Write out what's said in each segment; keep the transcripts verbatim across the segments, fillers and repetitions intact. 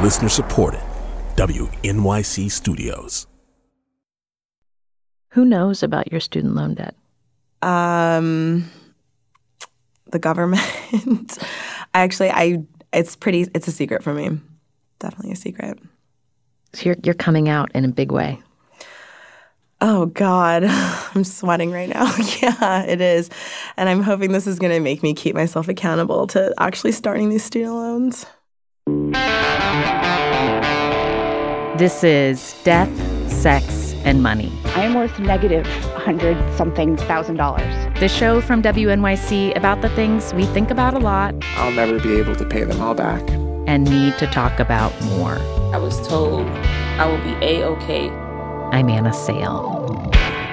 Listener supported. W N Y C Studios. Who knows about your student loan debt? Um, the government. Actually, I it's pretty. It's a secret for me. Definitely a secret. So you're you're coming out in a big way. Oh God, I'm sweating right now. Yeah, it is, and I'm hoping this is going to make me keep myself accountable to actually starting these student loans. This is Death, Sex, and Money. I am worth negative one hundred something thousand dollars. The show from W N Y C about the things we think about a lot. I'll never be able to pay them all back. And need to talk about more. I was told I will be A-okay. I'm Anna Sale.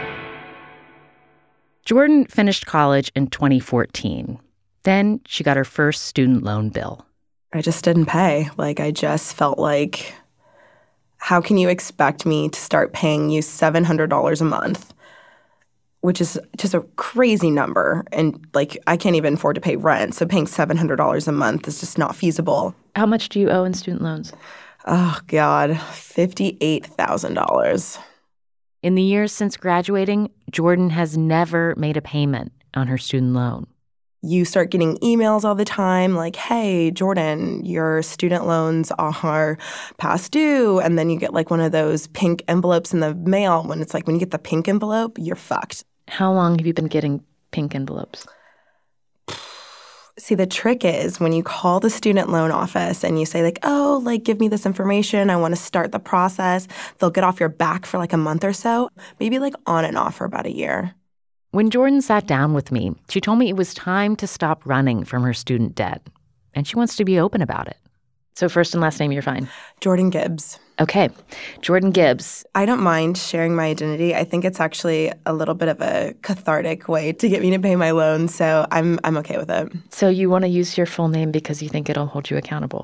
Jordan finished college in twenty fourteen. Then she got her first student loan bill. I just didn't pay. Like, I just felt like, how can you expect me to start paying you seven hundred dollars a month, which is just a crazy number. And, like, I can't even afford to pay rent. So paying seven hundred dollars a month is just not feasible. How much do you owe in student loans? Oh, God, fifty-eight thousand dollars. In the years since graduating, Jordan has never made a payment on her student loan. You start getting emails all the time like, hey, Jordan, your student loans are past due. And then you get like one of those pink envelopes in the mail. When it's like, when you get the pink envelope, you're fucked. How long have you been getting pink envelopes? See, the trick is when you call the student loan office and you say like, oh, like, give me this information. I want to start the process. They'll get off your back for like a month or so, maybe like on and off for about a year. When Jordan sat down with me, she told me it was time to stop running from her student debt, and she wants to be open about it. So first and last name, you're fine. Jordan Gibbs. Okay, Jordan Gibbs. I don't mind sharing my identity. I think it's actually a little bit of a cathartic way to get me to pay my loan, so I'm I'm okay with it. So you want to use your full name because you think it'll hold you accountable?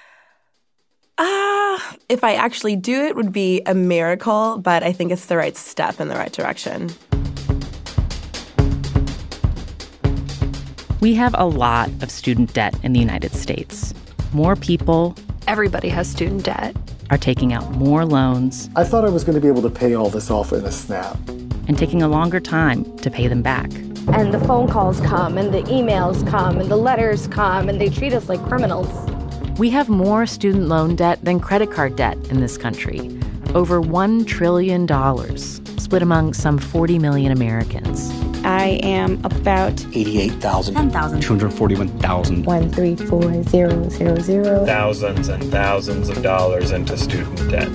Ah, uh, if I actually do it, would be a miracle, but I think it's the right step in the right direction. We have a lot of student debt in the United States. More people, everybody has student debt, are taking out more loans. I thought I was going to be able to pay all this off in a snap. And taking a longer time to pay them back. And the phone calls come, and the emails come, and the letters come, and they treat us like criminals. We have more student loan debt than credit card debt in this country. Over one trillion dollars, split among some forty million Americans. I am about eighty-eight thousand. ten thousand. two hundred forty-one thousand. One, three, four, zero, zero, zero. Thousands and thousands of dollars into student debt.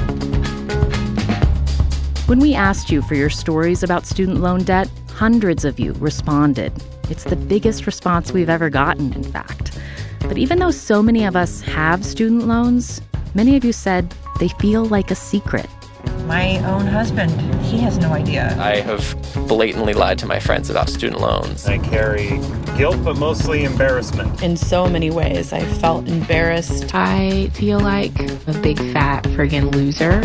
When we asked you for your stories about student loan debt, hundreds of you responded. It's the biggest response we've ever gotten, in fact. But even though so many of us have student loans, many of you said they feel like a secret. My own husband, he has no idea. I have blatantly lied to my friends about student loans. I carry guilt, but mostly embarrassment. In so many ways, I felt embarrassed. I feel like a big fat friggin' loser.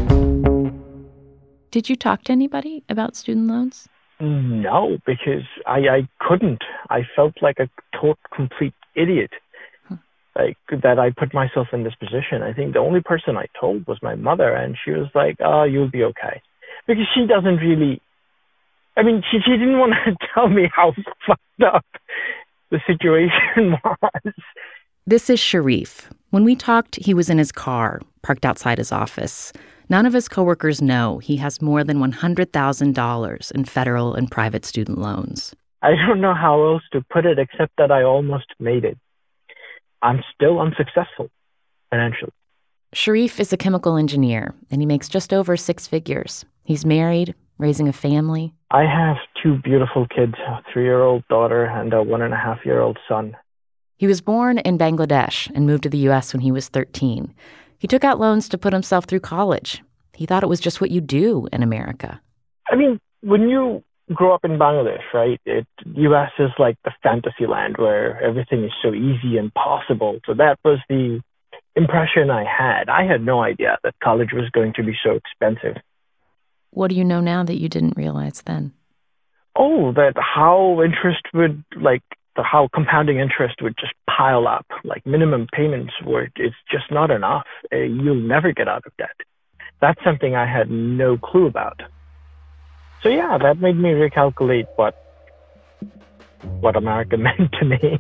Did you talk to anybody about student loans? No, because I, I couldn't. I felt like a total, complete idiot. Like, that I put myself in this position. I think the only person I told was my mother, and she was like, oh, you'll be okay. Because she doesn't really, I mean, she, she didn't want to tell me how fucked up the situation was. This is Sharif. When we talked, he was in his car, parked outside his office. None of his coworkers know he has more than one hundred thousand dollars in federal and private student loans. I don't know how else to put it except that I almost made it. I'm still unsuccessful financially. Sharif is a chemical engineer, and he makes just over six figures. He's married, raising a family. I have two beautiful kids, a three-year-old daughter and a one-and-a-half-year-old son. He was born in Bangladesh and moved to the U S when he was thirteen. He took out loans to put himself through college. He thought it was just what you do in America. I mean, when you grow up in Bangladesh, right, it, U S is like the fantasy land where everything is so easy and possible. So that was the impression I had. I had no idea that college was going to be so expensive. What do you know now that you didn't realize then? Oh, that how interest would, like, the, how compounding interest would just pile up. Like minimum payments were, it's just not enough. Uh, you'll never get out of debt. That's something I had no clue about. So yeah, that made me recalculate what what America meant to me.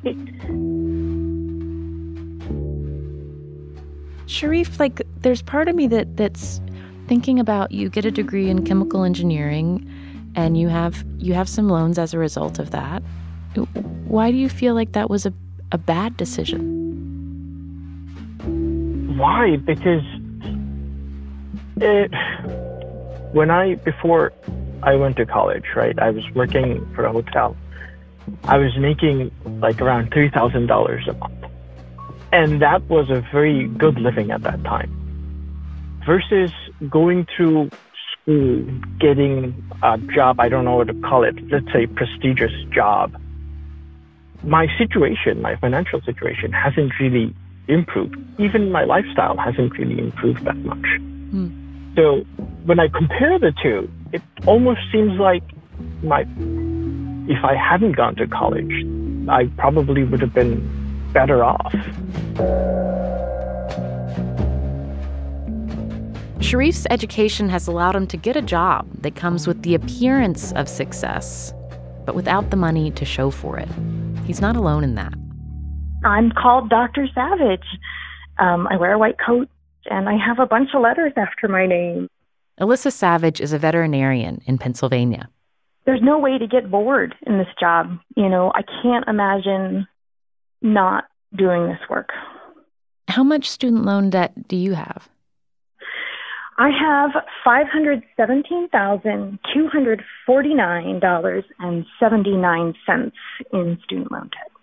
Sharif, like, there's part of me that that's thinking about you get a degree in chemical engineering and you have you have some loans as a result of that. Why do you feel like that was a, a bad decision? Why? Because it, when I, before I went to college, right, I was working for a hotel. I was making like around three thousand dollars a month. And that was a very good living at that time. Versus going through school, getting a job, I don't know what to call it, let's say prestigious job. My situation, my financial situation hasn't really improved. Even my lifestyle hasn't really improved that much. Mm. So when I compare the two, it almost seems like my, if I hadn't gone to college, I probably would have been better off. Sharif's education has allowed him to get a job that comes with the appearance of success, but without the money to show for it. He's not alone in that. I'm called Doctor Savage. Um, I wear a white coat, and I have a bunch of letters after my name. Alyssa Savage is a veterinarian in Pennsylvania. There's no way to get bored in this job. You know, I can't imagine not doing this work. How much student loan debt do you have? I have five hundred seventeen thousand two hundred forty-nine dollars and seventy-nine cents in student loan debt.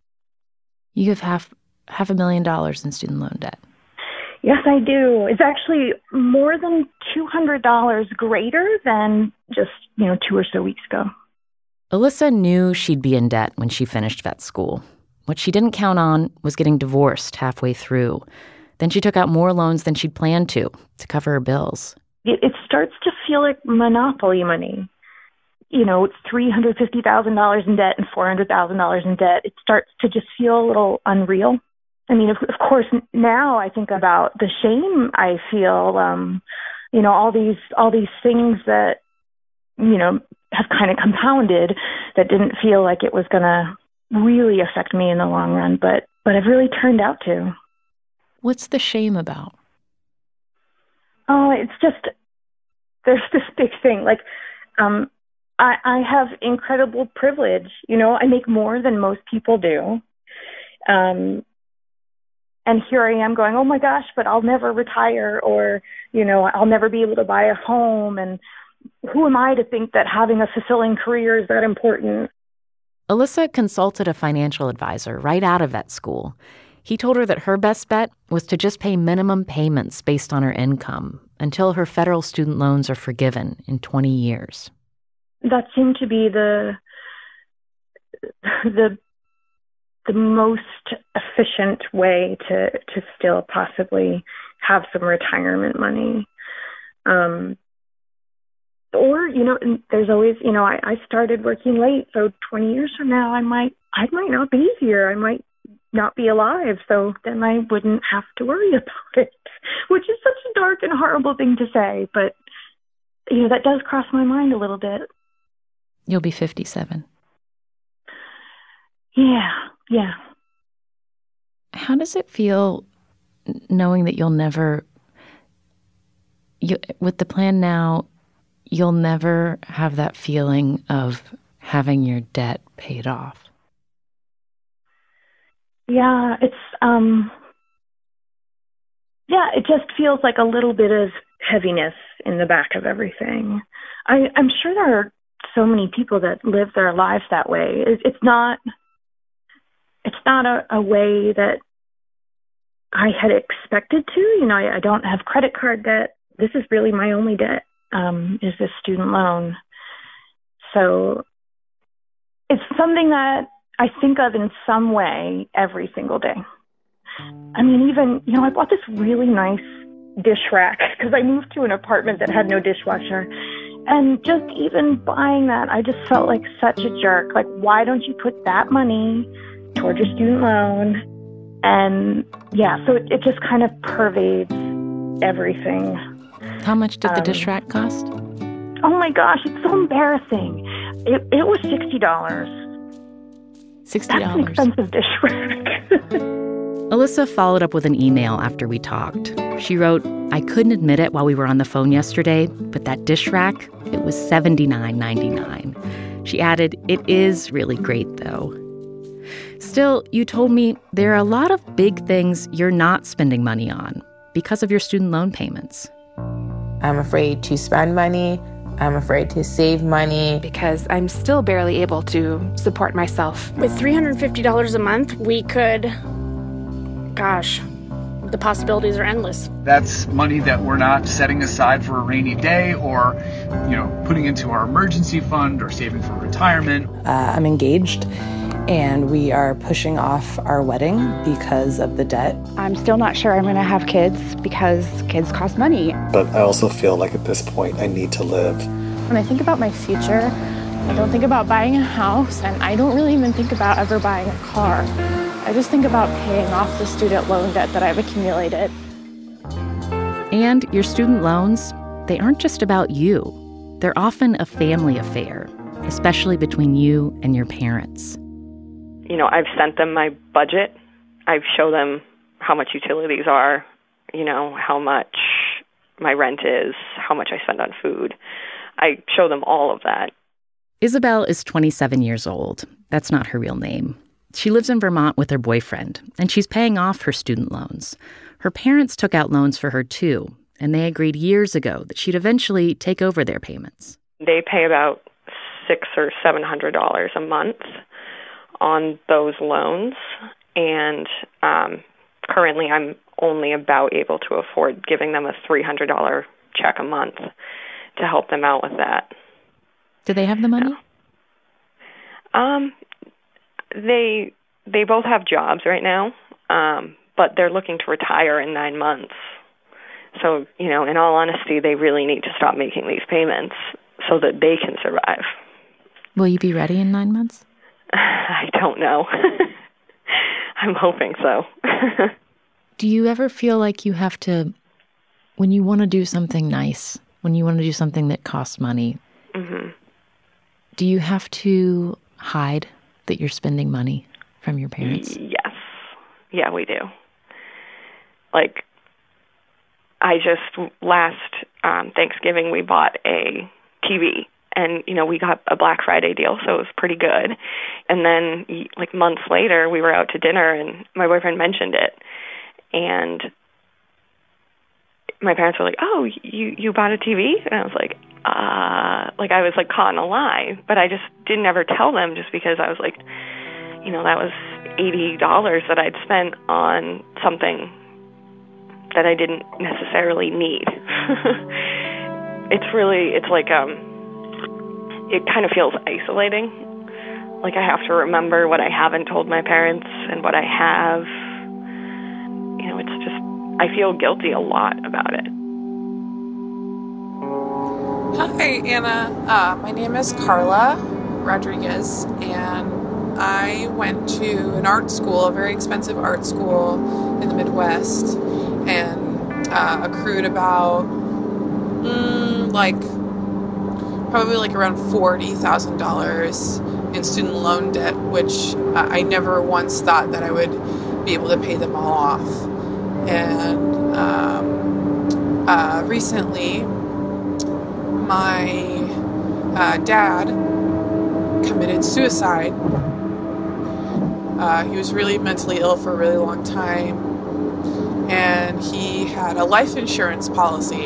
You have half half a million dollars in student loan debt. Yes, I do. It's actually more than two hundred dollars greater than just, you know, two or so weeks ago. Alyssa knew she'd be in debt when she finished vet school. What she didn't count on was getting divorced halfway through. Then she took out more loans than she'd planned to, to cover her bills. It, it starts to feel like monopoly money. You know, it's three hundred fifty thousand dollars in debt and four hundred thousand dollars in debt. It starts to just feel a little unreal. I mean, of, of course, now I think about the shame I feel, um, you know, all these all these things that, you know, have kind of compounded that didn't feel like it was going to really affect me in the long run, but but I've really turned out to. What's the shame about? Oh, it's just, there's this big thing. Like, um, I, I have incredible privilege. You know, I make more than most people do. Um, and here I am going, oh my gosh, but I'll never retire, or, you know, I'll never be able to buy a home. And who am I to think that having a fulfilling career is that important? Alyssa consulted a financial advisor right out of vet school. He told her that her best bet was to just pay minimum payments based on her income until her federal student loans are forgiven in twenty years. That seemed to be the the the most efficient way to, to still possibly have some retirement money. Um, or, you know, there's always, you know, I, I started working late, so twenty years from now, I might I might not be here. I might not be alive, so then I wouldn't have to worry about it, which is such a dark and horrible thing to say, but, you know, that does cross my mind a little bit. You'll be fifty-seven. Yeah, yeah. How does it feel knowing that you'll never, you, with the plan now, you'll never have that feeling of having your debt paid off? Yeah, it's, um, yeah, it just feels like a little bit of heaviness in the back of everything. I, I'm sure there are so many people that live their lives that way. It, it's not, it's not a, a way that I had expected to. You know, I, I don't have credit card debt. This is really my only debt, um, is this student loan. So it's something that I think of in some way every single day. I mean, even, you know, I bought this really nice dish rack because I moved to an apartment that had no dishwasher. And just even buying that, I just felt like such a jerk. Like, why don't you put that money towards your student loan. And yeah, so it, it just kind of pervades everything. How much did the Um, dish rack cost? Oh my gosh, it's so embarrassing. It it was sixty dollars. sixty dollars. That's an expensive dish rack. Alyssa followed up with an email after we talked. She wrote, I couldn't admit it while we were on the phone yesterday, but that dish rack, it was seventy-nine ninety-nine. She added, it is really great, though. Still, you told me there are a lot of big things you're not spending money on because of your student loan payments. I'm afraid to spend money. I'm afraid to save money. Because I'm still barely able to support myself. With three hundred fifty dollars a month, we could, gosh, the possibilities are endless. That's money that we're not setting aside for a rainy day or, you know, putting into our emergency fund or saving for retirement. Uh, I'm engaged, and we are pushing off our wedding because of the debt. I'm still not sure I'm going to have kids because kids cost money. But I also feel like at this point I need to live. When I think about my future, I don't think about buying a house, and I don't really even think about ever buying a car. I just think about paying off the student loan debt that I've accumulated. And your student loans, they aren't just about you. They're often a family affair, especially between you and your parents. You know, I've sent them my budget. I've shown them how much utilities are, you know, how much my rent is, how much I spend on food. I show them all of that. Isabel is twenty-seven years old. That's not her real name. She lives in Vermont with her boyfriend, and she's paying off her student loans. Her parents took out loans for her, too, and they agreed years ago that she'd eventually take over their payments. They pay about six or seven hundred dollars a month on those loans, and um, currently I'm only about able to afford giving them a three hundred dollars check a month to help them out with that. Do they have the money? Um, they they both have jobs right now, um, but they're looking to retire in nine months. So, you know, in all honesty, they really need to stop making these payments so that they can survive. Will you be ready in nine months? I don't know. I'm hoping so. Do you ever feel like you have to, when you want to do something nice, when you want to do something that costs money, mm-hmm. do you have to hide that you're spending money from your parents? Yes. Yeah, we do. Like, I just, last um, Thanksgiving, we bought a T V. And, you know, we got a Black Friday deal, so it was pretty good. And then, like, months later, we were out to dinner, and my boyfriend mentioned it. And my parents were like, oh, you, you bought a T V? And I was like, uh, like, I was, like, caught in a lie. But I just didn't ever tell them just because I was like, you know, that was eighty dollars that I'd spent on something that I didn't necessarily need. It's really, it's like, um, it kind of feels isolating. Like I have to remember what I haven't told my parents and what I have. You know, it's just, I feel guilty a lot about it. Hi, Anna. Uh, my name is Carla Rodriguez, and I went to an art school, a very expensive art school in the Midwest, and uh, accrued about, mm, like, probably like around forty thousand dollars in student loan debt, which uh, I never once thought that I would be able to pay them all off. And um, uh, recently, my uh, dad committed suicide. Uh, he was really mentally ill for a really long time, and he had a life insurance policy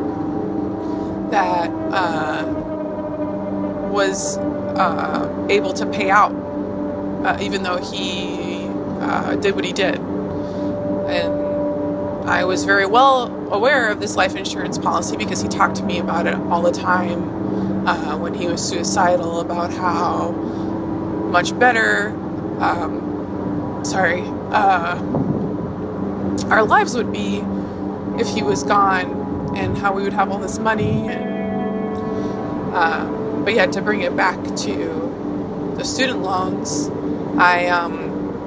that uh, was uh, able to pay out, uh, even though he uh, did what he did. And I was very well aware of this life insurance policy because he talked to me about it all the time uh, when he was suicidal, about how much better, um, sorry, uh, our lives would be if he was gone, and how we would have all this money. And, uh, but yeah, to bring it back to the student loans, I um,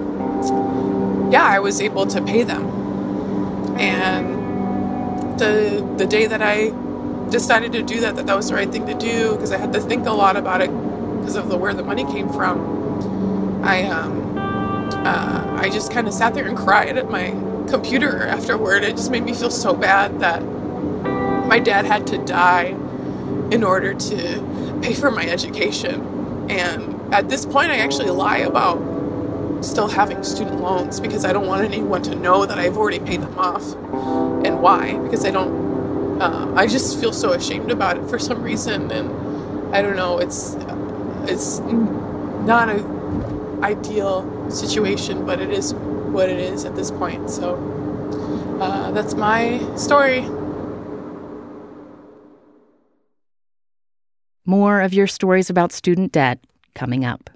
yeah, I was able to pay them. And the the day that I decided to do that, that that was the right thing to do, because I had to think a lot about it because of the where the money came from. I um uh, I just kind of sat there and cried at my computer afterward. It just made me feel so bad that my dad had to die in order to pay for my education. And at this point, I actually lie about still having student loans because I don't want anyone to know that I've already paid them off. And why? Because I don't, uh, I just feel so ashamed about it for some reason. And I don't know, it's, it's not an ideal situation, but it is what it is at this point. So uh, that's my story. More of your stories about student debt coming up.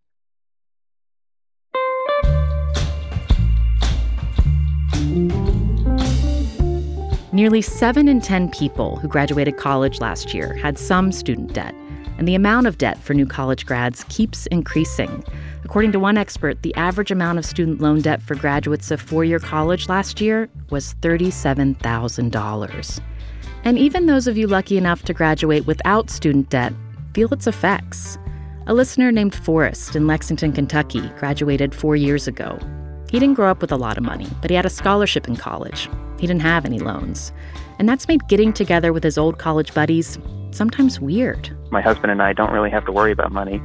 Nearly seven in ten people who graduated college last year had some student debt, and the amount of debt for new college grads keeps increasing. According to one expert, the average amount of student loan debt for graduates of four-year college last year was thirty-seven thousand dollars. And even those of you lucky enough to graduate without student debt feel its effects. A listener named Forrest in Lexington, Kentucky, graduated four years ago. He didn't grow up with a lot of money, but he had a scholarship in college. He didn't have any loans. And that's made getting together with his old college buddies sometimes weird. My husband and I don't really have to worry about money,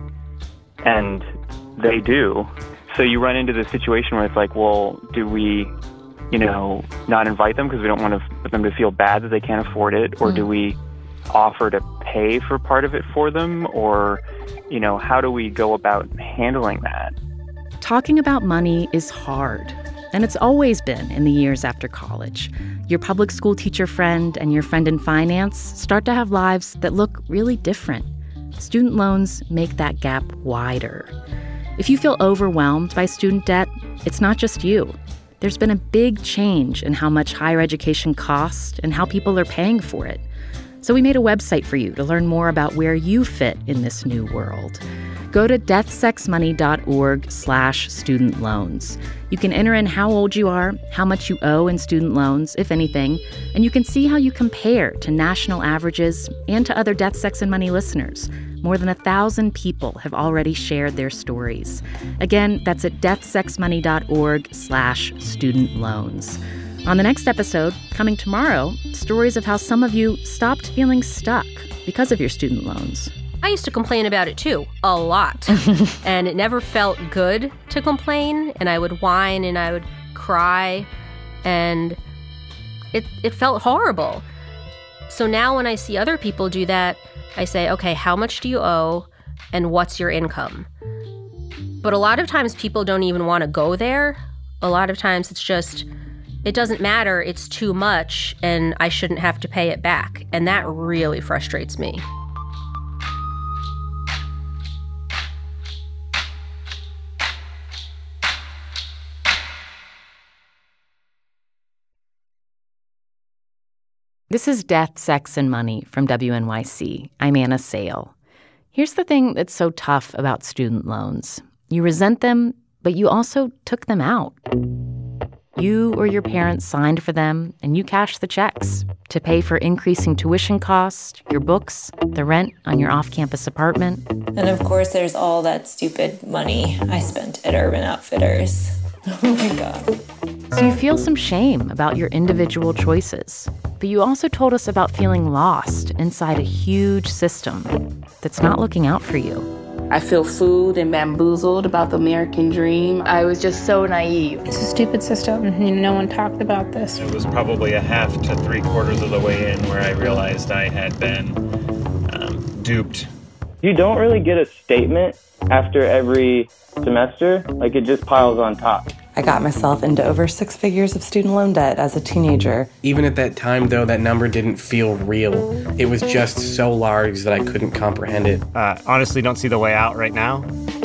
and they do. So you run into this situation where it's like, well, do we, you know, not invite them because we don't want to, for them to feel bad that they can't afford it? Or mm. do we offer to pay for part of it for them? Or, you know, how do we go about handling that? Talking about money is hard, and it's always been in the years after college. Your public school teacher friend and your friend in finance start to have lives that look really different. Student loans make that gap wider. If you feel overwhelmed by student debt, it's not just you. There's been a big change in how much higher education costs and how people are paying for it. So we made a website for you to learn more about where you fit in this new world. Go to deathsexmoney.org slash student loans. You can enter in how old you are, how much you owe in student loans, if anything, and you can see how you compare to national averages and to other Death, Sex, and Money listeners. More than a thousand people have already shared their stories. Again, that's at deathsexmoney.org slash student loans. On the next episode, coming tomorrow, stories of how some of you stopped feeling stuck because of your student loans. I used to complain about it too, a lot. And it never felt good to complain, and I would whine and I would cry, and it it felt horrible. So now when I see other people do that, I say, okay, how much do you owe and what's your income? But a lot of times people don't even want to go there. A lot of times it's just, it doesn't matter, it's too much, and I shouldn't have to pay it back. And that really frustrates me. This is Death, Sex, and Money from W N Y C. I'm Anna Sale. Here's the thing that's so tough about student loans. You resent them, but you also took them out. You or your parents signed for them, and you cashed the checks to pay for increasing tuition costs, your books, the rent on your off-campus apartment. And of course, there's all that stupid money I spent at Urban Outfitters. Oh my God. So you feel some shame about your individual choices, but you also told us about feeling lost inside a huge system that's not looking out for you. I feel fooled and bamboozled about the American dream. I was just so naive. It's a stupid system. Mm-hmm. No one talked about this. It was probably a half to three quarters of the way in where I realized I had been um, duped. You don't really get a statement after every semester. Like, it just piles on top. I got myself into over six figures of student loan debt as a teenager. Even at that time, though, that number didn't feel real. It was just so large that I couldn't comprehend it. Uh, honestly, don't see the way out right now.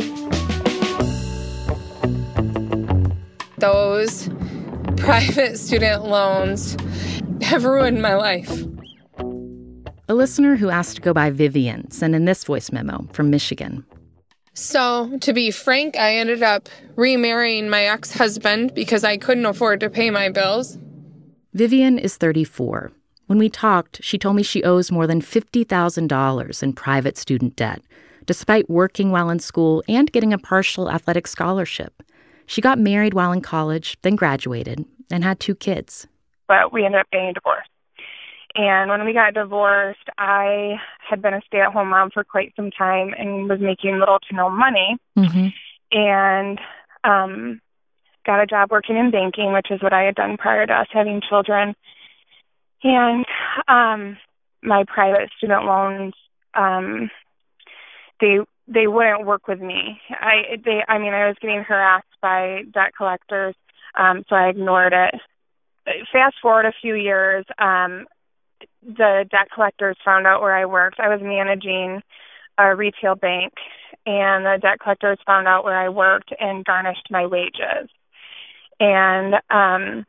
Those private student loans have ruined my life. A listener who asked to go by Vivian sent in this voice memo from Michigan. So, to be frank, I ended up remarrying my ex-husband because I couldn't afford to pay my bills. Vivian is thirty-four. When we talked, she told me she owes more than fifty thousand dollars in private student debt, despite working while in school and getting a partial athletic scholarship. She got married while in college, then graduated, and had two kids. But we ended up getting divorced. And when we got divorced, I had been a stay-at-home mom for quite some time and was making little to no money. Mm-hmm. And um, got a job working in banking, which is what I had done prior to us having children. And um, my private student loans, um, they they wouldn't work with me. I they I mean I was getting harassed by debt collectors, um, so I ignored it. Fast forward a few years. Um, the debt collectors found out where I worked. I was managing a retail bank, and the debt collectors found out where I worked and garnished my wages. And um,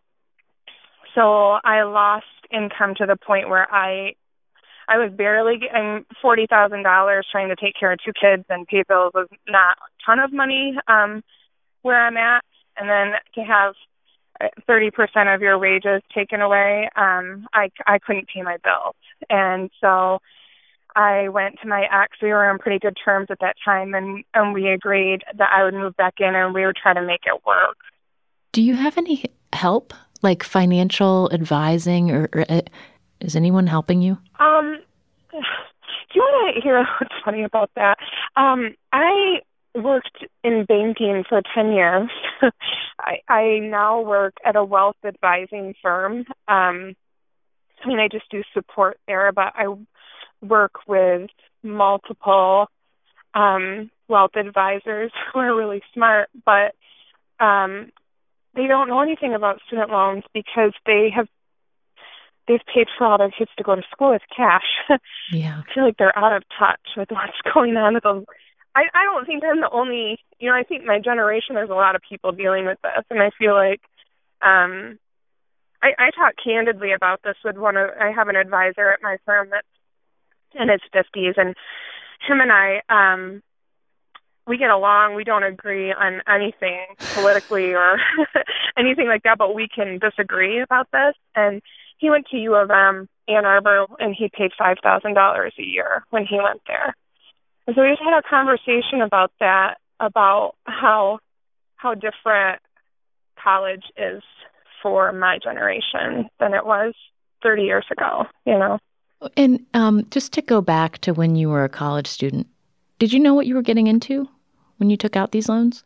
so I lost income to the point where I I was barely getting forty thousand dollars trying to take care of two kids and pay bills was not a ton of money um, where I'm at. And then to have thirty percent of your wages taken away, um, I, I couldn't pay my bills. And so I went to my ex. We were on pretty good terms at that time, and, and we agreed that I would move back in and we would try to make it work. Do you have any help, like financial advising, or, or uh, is anyone helping you? Um, do you want to hear what's funny about that? Um, I worked in banking for ten years. I, I now work at a wealth advising firm. Um, I mean, I just do support there, but I work with multiple um, wealth advisors who are really smart, but um, they don't know anything about student loans because they have they've paid for all their kids to go to school with cash. Yeah, I feel like they're out of touch with what's going on with them. I, I don't think I'm the only, you know, I think my generation, there's a lot of people dealing with this. And I feel like um, I, I talk candidly about this with one of, I have an advisor at my firm that's in his fifties. And him and I, um, we get along. We don't agree on anything politically or anything like that, but we can disagree about this. And he went to U of M, Ann Arbor, and he paid five thousand dollars a year when he went there. And so we just had a conversation about that, about how how different college is for my generation than it was thirty years ago, you know. And um, just to go back to when you were a college student, did you know what you were getting into when you took out these loans?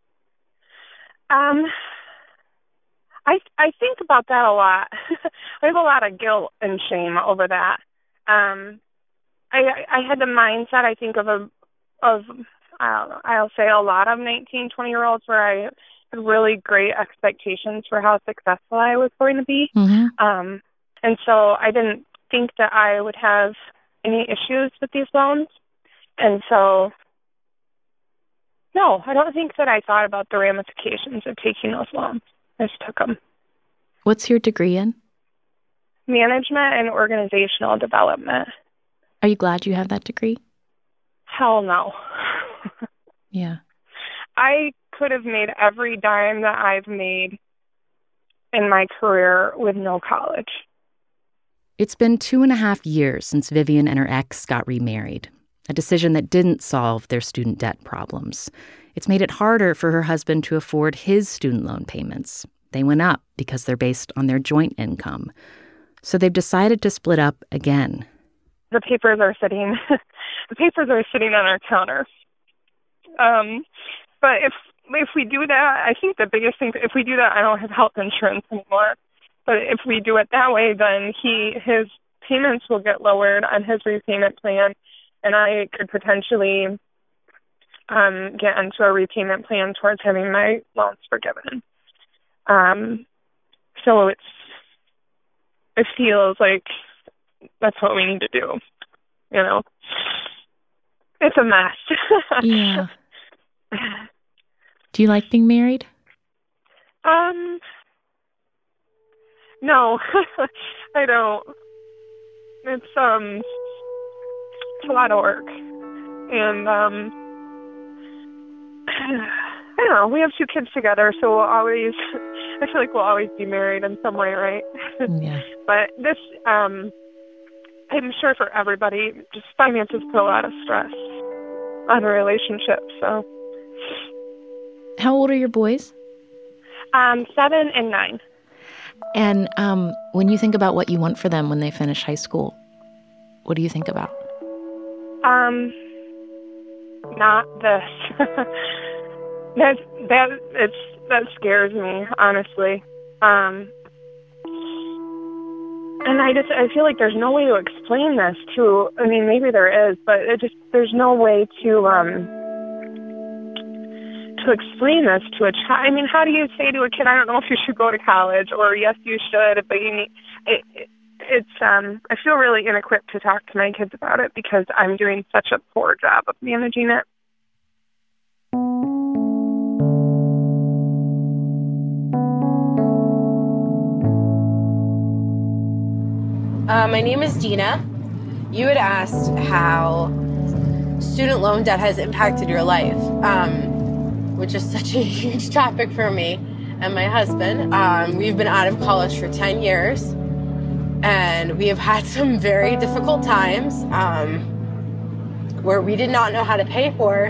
Um, I I think about that a lot. I have a lot of guilt and shame over that. Um I, I had the mindset, I think, of a, of, I don't know, I'll say a lot of nineteen, twenty-year-olds where I had really great expectations for how successful I was going to be. Mm-hmm. Um, and so I didn't think that I would have any issues with these loans. And so, no, I don't think that I thought about the ramifications of taking those loans. I just took them. What's your degree in? Management and organizational development. Are you glad you have that degree? Hell no. Yeah. I could have made every dime that I've made in my career with no college. It's been two and a half years since Vivian and her ex got remarried, a decision that didn't solve their student debt problems. It's made it harder for her husband to afford his student loan payments. They went up because they're based on their joint income. So they've decided to split up again. The papers are sitting, the papers are sitting on our counter. Um, but if if we do that, I think the biggest thing, if we do that, I don't have health insurance anymore. But if we do it that way, then he his payments will get lowered on his repayment plan, and I could potentially um, get into a repayment plan towards having my loans forgiven. Um, so it's it feels like that's what we need to do, you know. It's a mess. Yeah. Do you like being married? Um, no, I don't. It's, um, it's a lot of work. And, um, I don't know. We have two kids together, so we'll always, I feel like we'll always be married in some way, right? Yeah. But this, um, I'm sure for everybody, just finances put a lot of stress on a relationship, so. How old are your boys? Um, seven and nine. And um, when you think about what you want for them when they finish high school, what do you think about? Um, not this. that that it's that scares me, honestly. Um, and I just I feel like there's no way to explain this to. I mean, maybe there is, but it just there's no way to um to explain this to a child. I mean, how do you say to a kid, I don't know if you should go to college, or yes, you should, but you need. It, it, it's um I feel really inequipped to talk to my kids about it because I'm doing such a poor job of managing it. Uh, my name is Dina. You had asked how student loan debt has impacted your life, um, which is such a huge topic for me and my husband. Um, we've been out of college for ten years, and we have had some very difficult times um, where we did not know how to pay for.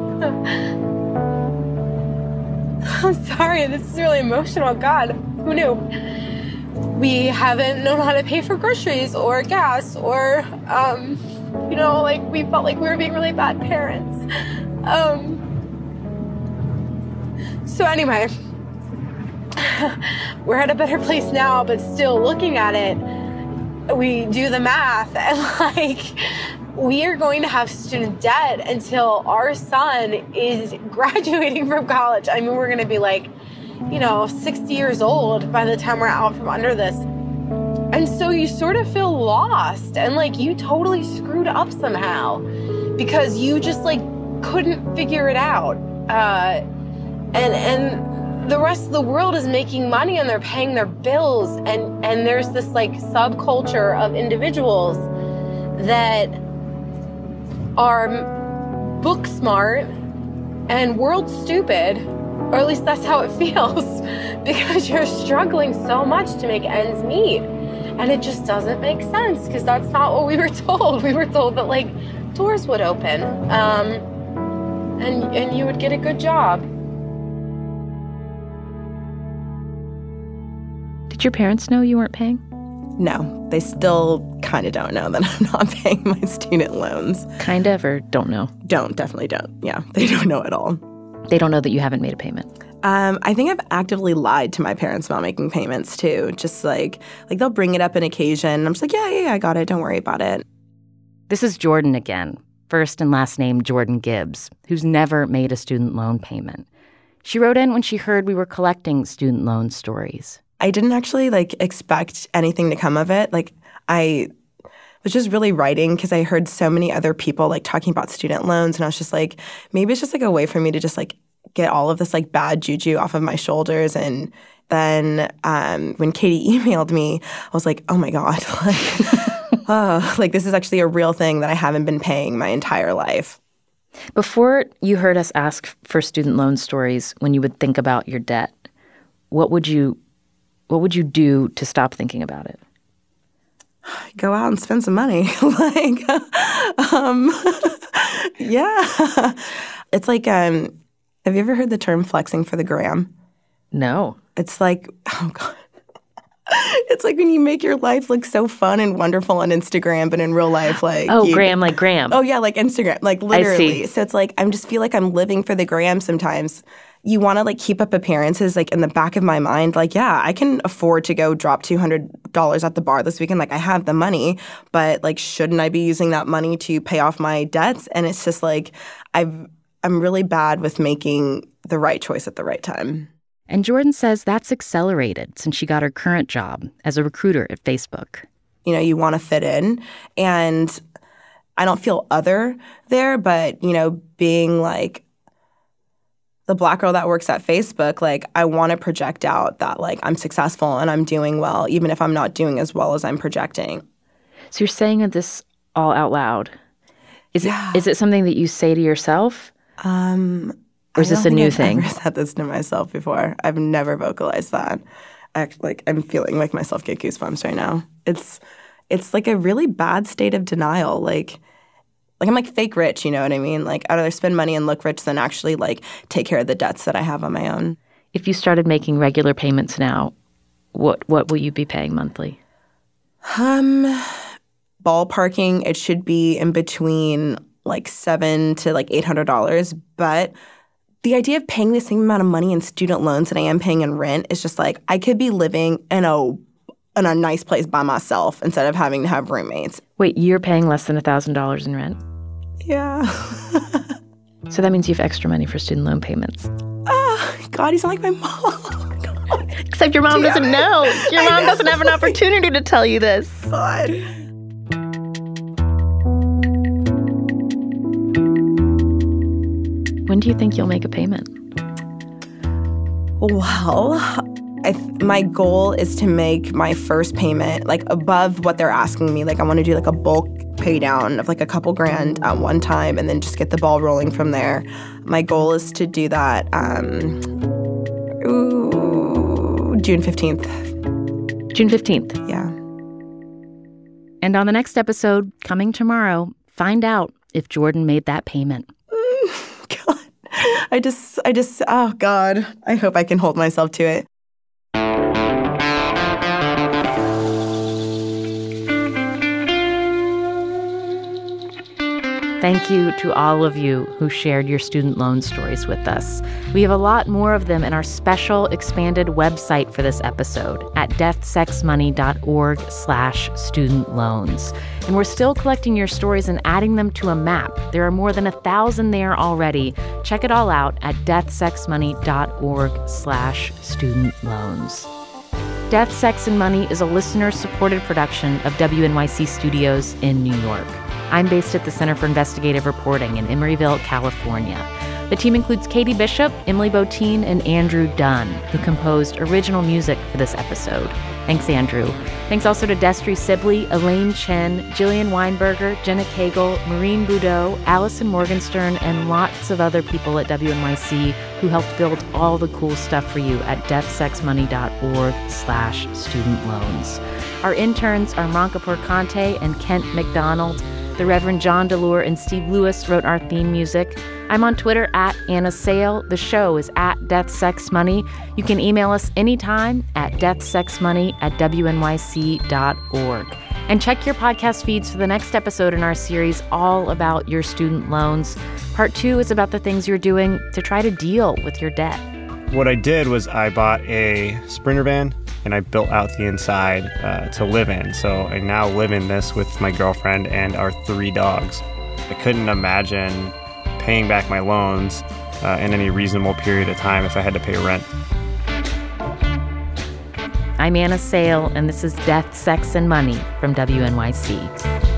I'm sorry, this is really emotional. God, who knew? We haven't known how to pay for groceries or gas or, um, you know, like we felt like we were being really bad parents. Um, so anyway, we're at a better place now, but still looking at it, we do the math and like we are going to have student debt until our son is graduating from college. I mean, we're going to be like, you know, sixty years old by the time we're out from under this. And so you sort of feel lost and like you totally screwed up somehow because you just like couldn't figure it out. Uh, and and the rest of the world is making money and they're paying their bills. And, and there's this like subculture of individuals that are book smart and world stupid. Or at least that's how it feels because you're struggling so much to make ends meet. And it just doesn't make sense because that's not what we were told. We were told that like doors would open um, and, and you would get a good job. Did your parents know you weren't paying? No, they still kind of don't know that I'm not paying my student loans. Kind of or don't know? Don't, definitely don't. Yeah, they don't know at all. They don't know that you haven't made a payment? Um, I think I've actively lied to my parents about making payments, too. Just like, like they'll bring it up on occasion. And I'm just like, yeah, yeah, yeah, I got it. Don't worry about it. This is Jordan again, first and last name Jordan Gibbs, who's never made a student loan payment. She wrote in when she heard we were collecting student loan stories. I didn't actually, like, expect anything to come of it. Like, I was just really writing because I heard so many other people like talking about student loans, and I was just like, maybe it's just like a way for me to just like get all of this like bad juju off of my shoulders. And then um, when Katie emailed me, I was like, oh my God, like, oh, like this is actually a real thing that I haven't been paying my entire life. Before you heard us ask for student loan stories, when you would think about your debt, what would you what would you do to stop thinking about it? Go out and spend some money. like, um, yeah. It's like, um, have you ever heard the term flexing for the gram? No. It's like, oh God. It's like when you make your life look so fun and wonderful on Instagram, but in real life, like... Oh, you, gram, like gram. Oh, yeah, like Instagram, like literally. I see. So it's like, I just feel like I'm living for the gram sometimes. You want to like keep up appearances, like in the back of my mind, like, yeah, I can afford to go drop two hundred dollars at the bar this weekend. Like, I have the money, but like, shouldn't I be using that money to pay off my debts? And it's just like, I've, I'm really bad with making the right choice at the right time. And Jordan says that's accelerated since she got her current job as a recruiter at Facebook. You know, you want to fit in, and I don't feel other there, but, you know, being like the Black girl that works at Facebook, like, I want to project out that, like, I'm successful and I'm doing well, even if I'm not doing as well as I'm projecting. So you're saying this all out loud. Is yeah. it is it something that you say to yourself? Um, Or is this a new I've thing? I've never said this to myself before. I've never vocalized that. I, like I'm feeling like myself get goosebumps right now. It's it's like a really bad state of denial. Like like I'm like fake rich, you know what I mean? Like I'd rather spend money and look rich than actually like take care of the debts that I have on my own. If you started making regular payments now, what what will you be paying monthly? Um, ballparking, it should be in between like seven to like eight hundred dollars. But the idea of paying the same amount of money in student loans that I am paying in rent is just like I could be living in a in a nice place by myself instead of having to have roommates. Wait, you're paying less than a thousand dollars in rent? Yeah. So that means you have extra money for student loan payments. Oh, God, he's not like my mom. Except your mom Damn doesn't it. know. Your I mom know. doesn't have an opportunity to tell you this. God. When do you think you'll make a payment? Well, I th- my goal is to make my first payment like above what they're asking me. Like I want to do like a bulk pay down of like a couple grand at one time and then just get the ball rolling from there. My goal is to do that um, ooh, June fifteenth. June fifteenth. Yeah. And on the next episode, coming tomorrow, find out if Jordan made that payment. God. I just, I just, oh God. I hope I can hold myself to it. Thank you to all of you who shared your student loan stories with us. We have a lot more of them in our special expanded website for this episode at deathsexmoney.org slash student loans. And we're still collecting your stories and adding them to a map. There are more than a thousand there already. Check it all out at deathsexmoney.org slash student loans. Death, Sex, and Money is a listener-supported production of W N Y C Studios in New York. I'm based at the Center for Investigative Reporting in Emeryville, California. The team includes Katie Bishop, Emily Botine, and Andrew Dunn, who composed original music for this episode. Thanks, Andrew. Thanks also to Destry Sibley, Elaine Chen, Jillian Weinberger, Jenna Cagle, Maureen Boudreau, Allison Morgenstern, and lots of other people at W N Y C who helped build all the cool stuff for you at deathsexmoney.org slash student loans. Our interns are Manka Porcante and Kent McDonald. The Reverend John DeLure and Steve Lewis wrote our theme music. I'm on Twitter at Anna Sale. The show is at Death Sex Money. You can email us anytime at deathsexmoney at w n y c dot org. And check your podcast feeds for the next episode in our series all about your student loans. Part two is about the things you're doing to try to deal with your debt. What I did was I bought a Sprinter van and I built out the inside uh, to live in. So I now live in this with my girlfriend and our three dogs. I couldn't imagine paying back my loans uh, in any reasonable period of time if I had to pay rent. I'm Anna Sale, and this is Death, Sex, and Money from W N Y C.